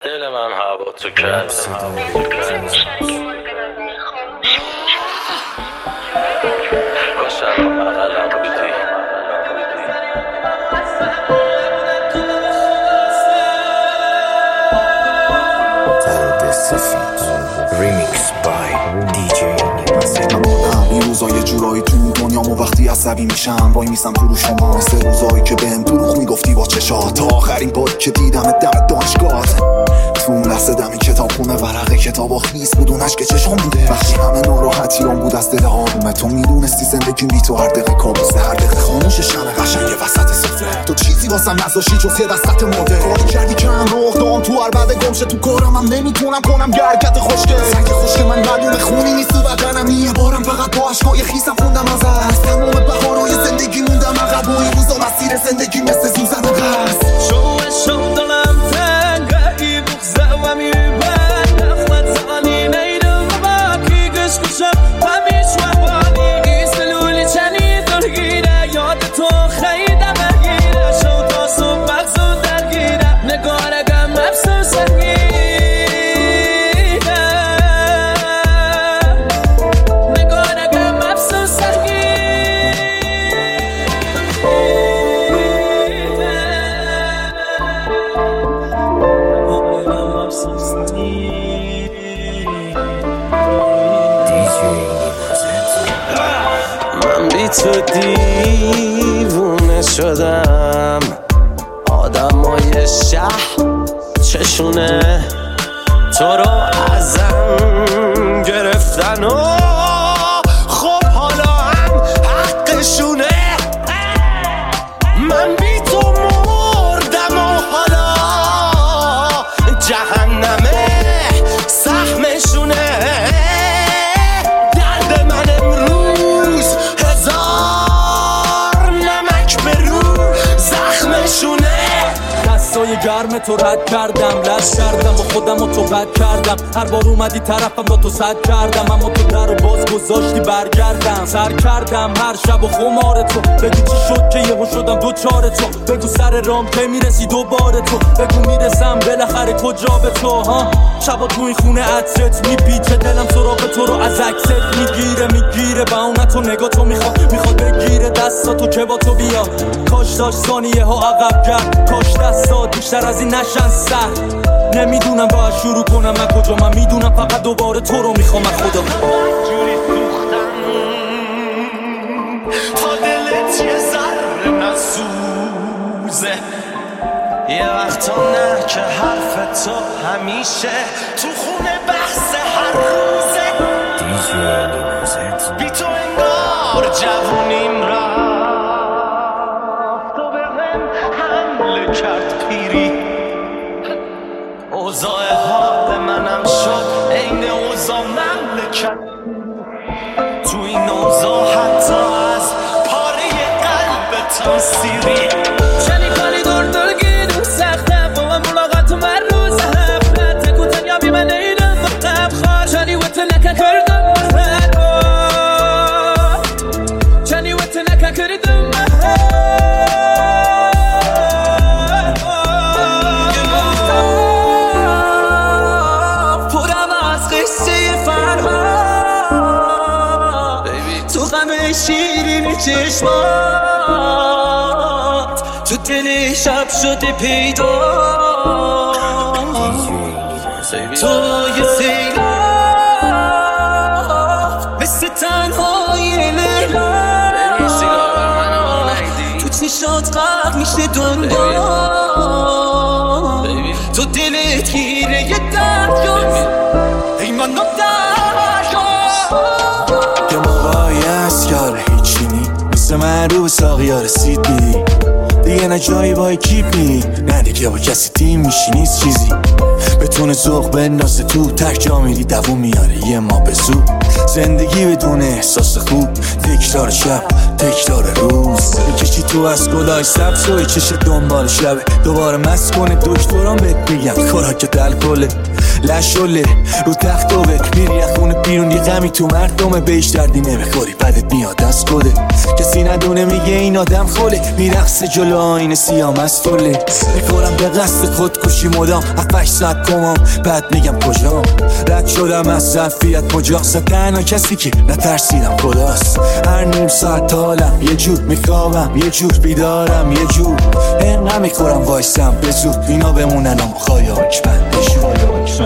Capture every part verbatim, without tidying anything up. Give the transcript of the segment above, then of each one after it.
دل من هوا تو کرد کشم بغلم بودی درد سفید ریمیکس بای دی جی این روزا یه جورایی تو دنیامو وقتی عصبی میشم وای میسم تو رو شما سه روزایی که بهم دروغ میگفتی با چشات تا آخرین باری که دیدم دم دانشگاهت تو اون لحظه دمی کتاب خونه ورقه کتابا خیس بود اونش که چشم بوده وقتی همه ناراحتیام بود از دل آرومه تو میدونستی زندگیم بی تو هر دقیقه کابوسه هر دقیقه خاموش شمه قشنگ وسط سفره تو چیزی واسم نذاشتی جز یه دستت مرده کاری کردی که هم رخ دام تو هر بعد گمشه تو کارم هم نمیتونم کنم یه حرکت خوشگل سنگ خوشگل من معلومه خونی نیست تو بدنم یه بارم فقط با عشقای خیسم خوندم از از تمام بهارای زندگی موندم عقب و این روزا مسیر زندگی مثل سوزن و قصد شو شو دلم تنگه ای بغزه و میبند اخوت زانی نیدم باکی گش کشم همیش وحبانی سلولی چنی درگیره یاد تو خیده بگیره شو تا صبح مغزو درگیره نگارگم افسوس سنگیره نگارگم افسوس سنگیره من بی تو دیوونه شدم آدمای شهر چشونه تو رو ازم گرفتن و خب حالا هم حقشونه من بی تو مردم و حالا جهنمه سهمشونه درد من امروز هزار نمک به رو زخمشونه دستای گرم تو رد کردم لش کردم و خودم و تو بد کردم هر بار اومدی طرفم با تو صد کردم اما تو در رو باز گذاشتی برگردم سر کردم هر شب و خمار تو بگی چی شد که یهو شدم دوچار تو بگو سر رام که میرسی دوباره تو بگو میرسم بالاخره کجا به تو ها شبا تو این خونه عطرت میپیچه دلم سراغ تو رو از عکست میگیره میگیره با اون تو نگاه تو میخواد میخواد بگیره دستا تو که با تو بیا کاش داشت ثانیه ها عقب کرد کاش دستات بیشتر از این نشن سر نمیدونم باید شروع کنم من کجا من میدونم فقط دوباره تو رو میخوام من خدا جوری سوختم تا دلت یه ذره نسوزه یه وقتا نه که حرف تو همیشه تو خونه بحث هر روزه بی تو انگار جوونیم رفت تو به هم حمله کرد پیری اوضاع حال منم شد عین اوضاع مملکت تو این اوضاع حتی از پاره قلبتم سیری چنی کاری دور دور گیرون سخته با من ملاقات و من روز هفته تکو تنیا بی من نیدم مقب خواه چنی وقت نکن کردم محل چنی وقت نکن کردم محل شیرین چشمات تو دل شب شده پیدا تو یه سیلاب مثل تنهای لیلا تو چشات غرق میشه دنیا تو دلت گیره یه دریا ای من دریا یه موقعی هست یاره هیچی نی مثل من رو به ساقیا رسید میدی دیگه نه جایی با اکیپ نی نه دیگه با کسی تیم میشی نیست چیزی بتونه ذوق بندازه تو تک جا میری دووم میاره یه ما به زود زندگی بدون احساس خوب تکرار شب تکرار روز میکشی تو از گلای سبز و چش دنبال شبه دوباره مست کنه دکتران بهت میگن خوراک الکله لشله رو تختوه میری از خونه بیرون یه غمی تو مردمه بهش دردی نمیخوری بعدت میاد دست کده کسی ندونه میگه این آدم خوله میرقصه جلو آینه سیاه مستوله میکنم به قصد خودکشی مدام هفتش ساعت کمام بعد میگم کجام رد شدم از ظرفیت مجاست تنها کسی که نترسیدم خداست هر نیم ساعت حالم یه جور میخوابم یه جور بیدارم یه جور اینقدر میخورم وایسم به زور اینا بمونن و خایاک بندشون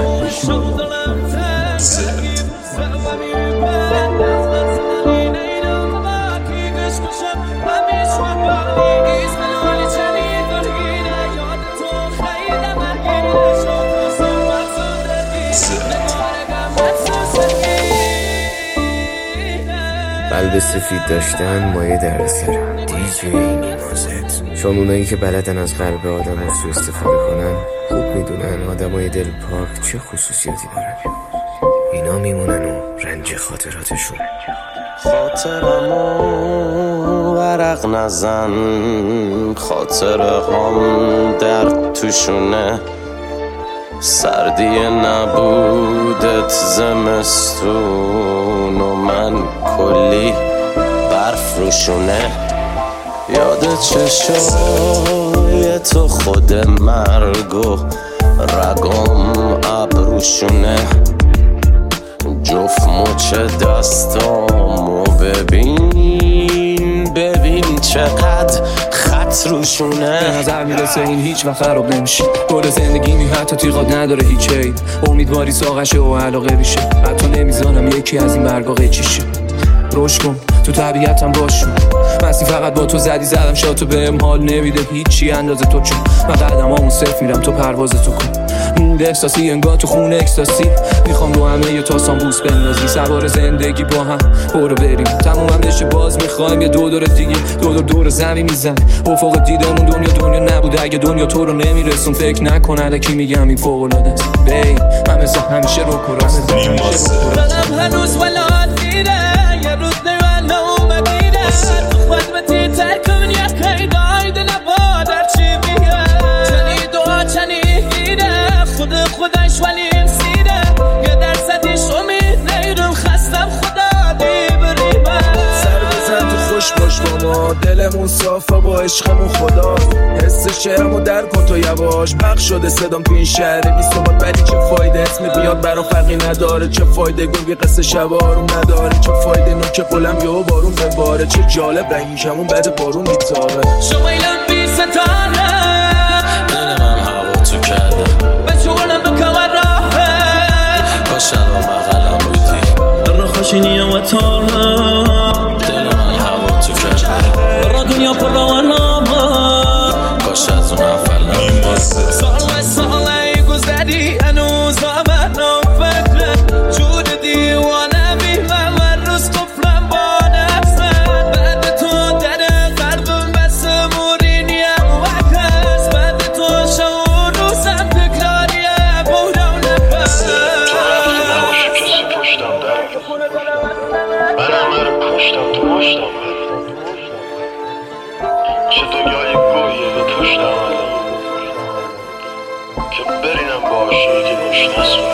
قلب سفید داشتن مایه دردسر دیجی نیمازت چون اونایی که بلدن از قلب آدم ها سو استفاده کنن خوب میدونن آدم های دل پاک چه خصوصیاتی دارن اینا میمونن و رنج خاطراتشون خاطرمو ورق نزن خاطره هم در توشونه سردی نبودت زمستون و من کلی برف روشونه یاد چشای تو خود مرگ و رگم ابروشونه جفت مچ دستامو ببین ببین چقدر خط روشونه به نظر میرسه این هیچ وقت خراب نمیشه گل زندگی می حتی تیغات نداره هیچ عید امیدواری ساقشه و علاقه بیشه حتی نمیزانم یکی از این برگا قیچیشه روش کن تو طبیعتم باشون مستی فقط با تو زدی زدم شاتو بهم حال نمیده هیچی اندازه تو چون من قدم همون صرف میرم تو پرواز تو کن مود احساسی انگار تو خونه اکستاسی میخوام رو همه یه تاسان بوس بندازی سوار زندگی با هم برو بریم تمومم بشه باز میخوایم یه دو دور دیگه دو دور دور زمین میزن افق دیدمون دنیا دنیا نبوده اگه دنیا تو رو نمیرسون فکر نکن الکی میگم این فوق العاده است بی من مثل همیشه رو کراسه دلم هنوز ولاد دیده یه روز نیوان اومدیده تو خدمتی ترک من یک قیدای دل نبادر چی بیه چنی دعا چنی دیده خود خودش ولی سیده یه درصدیش امید نیرم خستم خدا دی بریمه سر بزن تو خوش باش با ما دلمون صافه با عشقمون خدا حس شعرمو در کن تو یواش بخش شده صدام تو این شهر بی ثبات ولی چه فایده اسم بیاد برام فرقی نداره چه فایده گوگی قصه شبارون نداره چه فایده نوک قلم یهو بارون بباره چه جالب رنگیشمون بعد بارون میتابه شما ایلان بی ستاره دل من هوا تو کرده بچولم بکمر راهه باشم و مغلم بودی را خوشینی و تاره دل من هوا تو کرده را دنیا پر را و نامه کاش از اون اول نمیبازه ساله ساله گذری هنوز آمدنم فکره جود دیوانه میمه و روز قفلم با نفسن بعد تو در قلبم بس مورینیم وکس بعد تو شعور روزم تکراریه بودم نفس تو رفتی نباشه کسی پشتم در منم برم پشتم تو مشتم چه دنیای گویه به پشتم الان که برینم باشه که روش نسون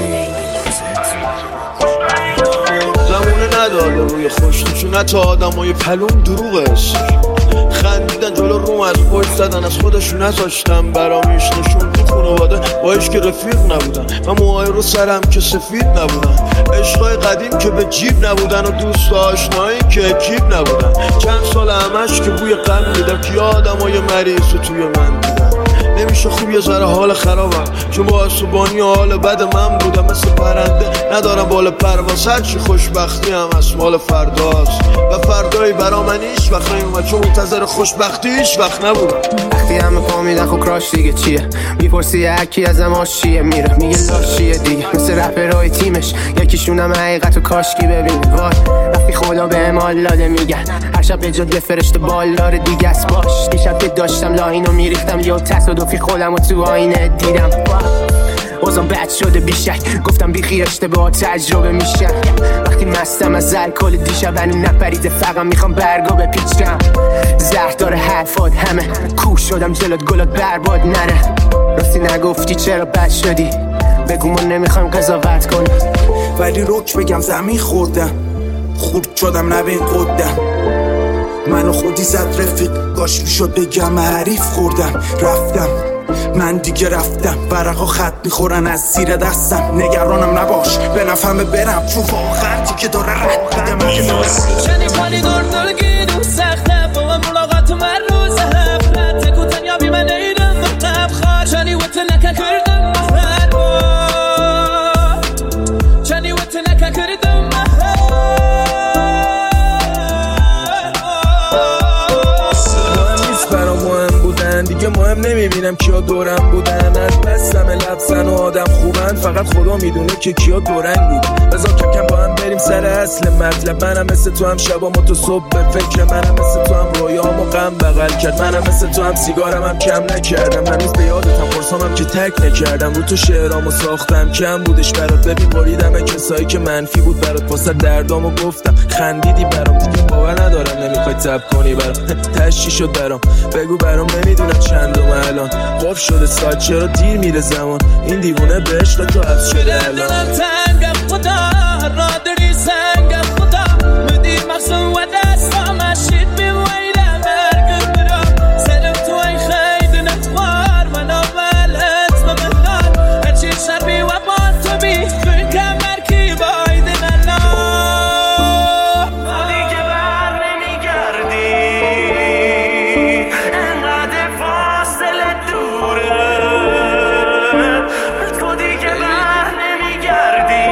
زمونه نداده روی خوشتشون حتی آدم های پلون دروغش خندیدن جلو روم از پشت زدن از خودشون نذاشتم برامیش نشون تو خانواده با که رفیق نبودن و موهای رو سرم که سفید نبودن عشقای قدیم که به جیب نبودن و دوست آشنایی که اکیب نبودن چند سال همش که بوی غم میدم که آدم های مریض رو توی من دیدن نمیشه خوب یه ذره حال خرابم چون با عصبانی حال بد من بودم مثل پرنده ندارم بال پرواز هرچی خوشبختی هم از مال فرداست و فردایی برا من هیچ وقت نیومد چون منتظر خوشبختی هیچ وقت نبودم وقتی همه پا میدن خب کراش دیگه چیه میپرسی هرکی ازم آشیه میره میگه لاشیه دیگه مثل رپرهای تیمش یکیشون هم حقیقت و کاشکی ببینه وای وقتی خدا به امال لاده میگن هر شب به جد یه فرشته بالدار دیگه است باش دیشب که داشتم لاینو میریختم یا تصادفی خودم و تو آینه دیدم بازم بد شده بیشک گفتم بیخی اشتباه تجربه میشن وقتی مستم از الکل دیشب هنو نپریده فقط میخوام برگا بپیچم زهر داره حرفات همه کوش شدم جلوت گلات برباد نره راستی نگفتی چرا بد شدی بگو ما نمیخوایم قضاوت کنیم، ولی روک بگم زمین خوردم، خورد شدم نبین قدم، منو خودی زد رفیق، گاش میشد بگم حریف خوردم. رفتم من دیگه رفتم، برقا خط میخورن از زیر دستم، نگرانم نباش به نفهمه برم، چون واقعا دیگه داره رد بده من. چنی پالی دور دلگی دو سخته با من ملاقات من روز هفته تکو تنیا بی من ایدم وقتم خواه چنی وقت نکه کردم مهر چنی وقت نکه کردم مهر مهم نیست برام مهم بودن دیگه، مهم نمیبینم کیا دورم بودن، از بستم لبسن و آدم خوبن، فقط خدا میدونه که کیا دورنگ بود. بذار کم کم با هم بریم سر اصل مطلب، منم مثل تو هم شبامو تو صبح به فکر، منم مثل تو هم رویامو غم بغل کرد، منم مثل تو هم سیگارم هم کم نکردم، هنوز به یادتم قرصامم که تک نکردم، رو تو شعرامو ساختم کم بودش برات، ببین بریدم کسایی که منفی بود برات، واسه دردامو گفتم خندیدی برام، دیگه باور ندارم نمیخوای تب کنی برام، تشی شد برام بگو برام، نمیدونم چندم الان قف شده ساعت، چرا دیر میره زمان، این دیوونه به عشق تو حبس شده الان. تنگم خدا را داری سنگم خدا مدی مقصود و دستام اشید میویدم برگم برام سلم تو این خیلی نخوار من اولت و بخار هرچی شر بی و با تو بی خون کمر کی باید من خودی که بر نمیگردی انقدر فاصله دوره، خودی که بر نمیگردی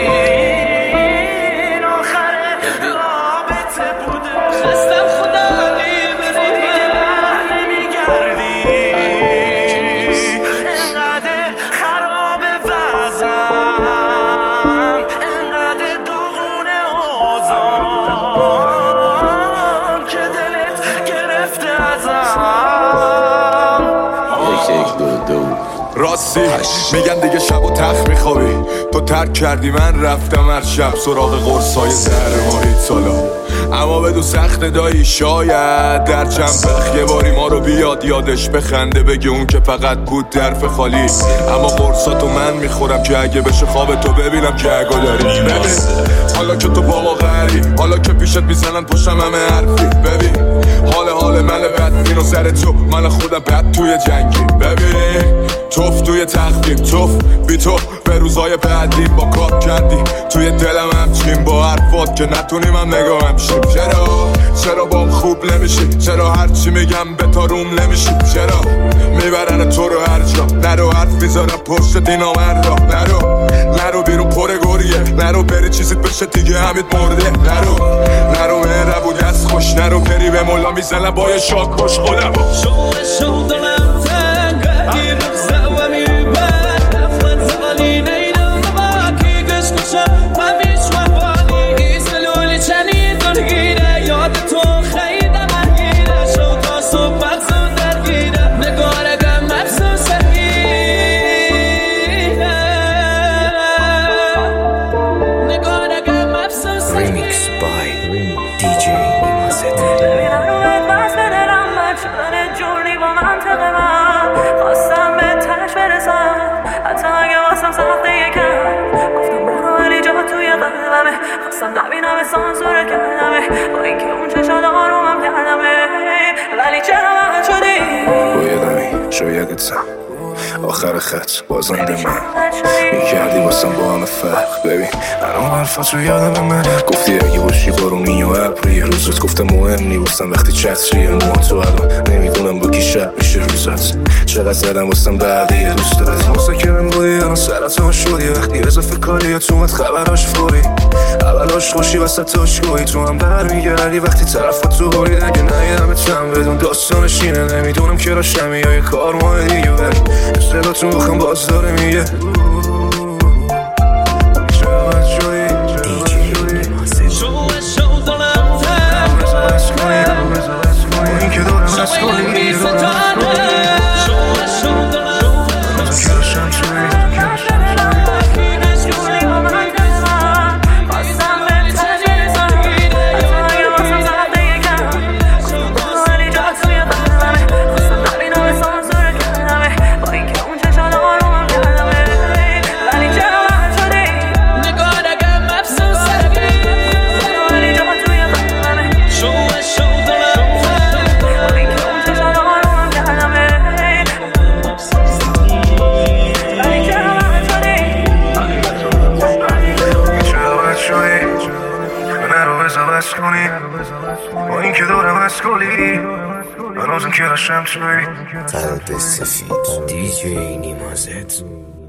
این آخر رابطه بوده، خستم خدا خودی که بر نمیگردی انقدر خراب وزم، انقدر دغونه آزم که دلت گرفته ازم. راستی میگن دیگه شب و تخت میخوابی، تو ترک کردی من رفتم هر شب سراغ قرصای زهر ماهی سالا، اما بدو سخت دایی شاید در چند بخ یه باری ما رو بیاد یادش بخنده، بگه اون که فقط بود درف خالی، اما قرصاتو من میخورم که اگه بشه خواب تو ببینم که اگه داری. ببین حالا که تو بابا غری، حالا که پیشت میزنن پشتم همه حرفی، ببین حال حال من بد اینو سر تو، من خودم بد توی جنگی، ببین توف توی تخمیم توف بی تو به روزای بعدی با کار کردی توی دلم همچین با حرفات که نتونیم هم نگاه همشیم. چرا چرا بام خوب نمیشی، چرا هرچی میگم به تا روم نمیشی، چرا میبرن تو رو هر جا، نرو حرف میذارم پشت دینا من را، نرو نرو بیرون پر گوریه، نرو بری چیزیت بشه دیگه همید مرده، نرو نرو مهربونی از خوش، نرو بری به مولا میزنم با یه شاک کش خودم شو شو دلم تنگه گیر زوا میبرد افغان زغالی نیدم باکی گش کشم من بیشم بالی سلولی چنی دلگیره یاد تو خیلی مهگیره شو تا صبح مغزم درگیره نگارگم مغزم سرگیره نگارگم مغزم سرگیره. Remix by دی جی نیمازده. خواستم به تنش برسم حتی اگه واسم سخته یکم، گفتم برو ولی جا توی قلبمه، خواستم نبینم سانسور کردمه با اینکه اون چشات آرومم کردمه، ولی چرا من شدی بایدمی شایدتم آخر خط بازنده من میکردی واسم با همه فرق، ببین الان حرفات رو یادم من گفتی اگه باشی بارونی و ابر یه روزت، گفتم مهم نی واسم وقتی چتریه موها تو الان نمیدونم با کی شب میشه روزت، چقدر زدم واسم بعدی دوست دارد مساکرم بودی الان سرطان شدی، وقتی اضافه کاری تو اومد خبراش فوری، اولاش خوشی وسط تاشگویی تو هم برمیگردی وقتی طرفات تو بارید، اگه نهیدم اتم بدون داستانش اینه، نمیدونم که راشمی یا یه کار ماه دیگه، ولی صداتون بخم باز داره میگه با این که دارم از کلی هنوزم که هشم توی قلب سفید دی جی نیمازت.